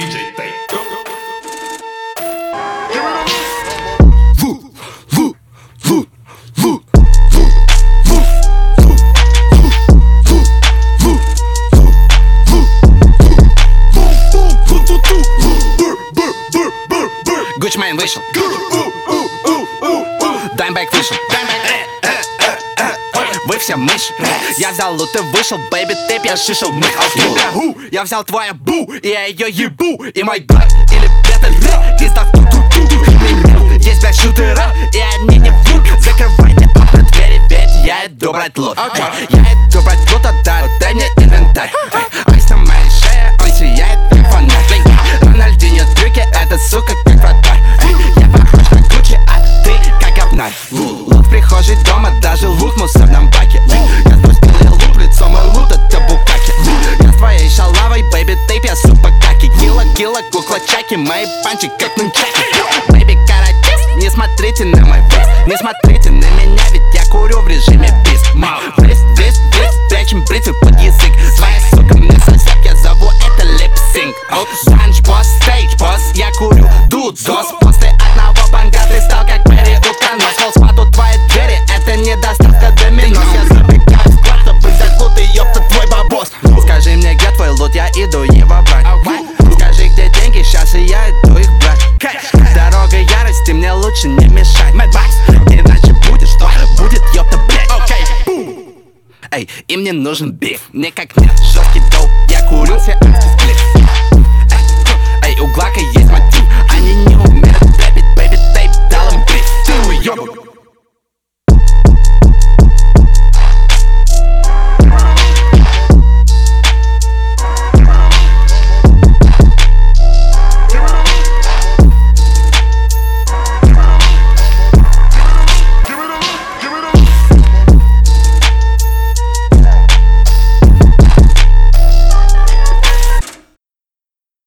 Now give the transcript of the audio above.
DJ Tay. Gucci Mane вышел, Dimebag вышел, вы все мыши. Я взял лут и вышел, бэйби, тэп, я шишел мых. Я взял твою бу, и я ее ебу. И мой брат, или это издав ту-ту-ту. Есть блядь шутера, и они не врут. Закрывайте окна, двери, ведь я иду брать лут. Я иду брать лут, дай мне инвентарь. Айс на моей шее, он сияет как фонарь. Рональдинho трюки, эта сука как вратарь. Я похож на Гуччи, а ты как обнарь. Лут в прихожей дома, даже лут в мусорном баке. Я спустил и луп, лицо мой лут, это букаки. Я с твоей шалавой, бэйби, тейп, я супа каки. Кила, кукла чаки, мои панчи как нунчаки. Бэйби, каратист, не смотрите на мой вес. Не смотрите на меня, ведь я курю в режиме бис. Врез, прячем бритвы под язык. Своя сука мне сосед, я зову это липсинг. Танчбосс, стейджбосс, я курю дудос. После одного банга ты стал как Мэри Утконос. Волспад у твоей двери, это не доставка доминос. Я забегаю в склад, чтобы взять лут и ёпта твой бабос. Скажи мне, где твой лут, я иду его брать. Скажи, где деньги, сейчас и я иду их брать. Дорога ярости, мне лучше не мешать. Иначе будет что? Будет ёпта, блядь. Эй, им не нужен биф, мне как нет, жёсткий доп. Я курю все антисплит. Эй, у Глака есть мотив, они не умеют рэпить, бэйби, тейп, дал им бриф. Ты уёбок.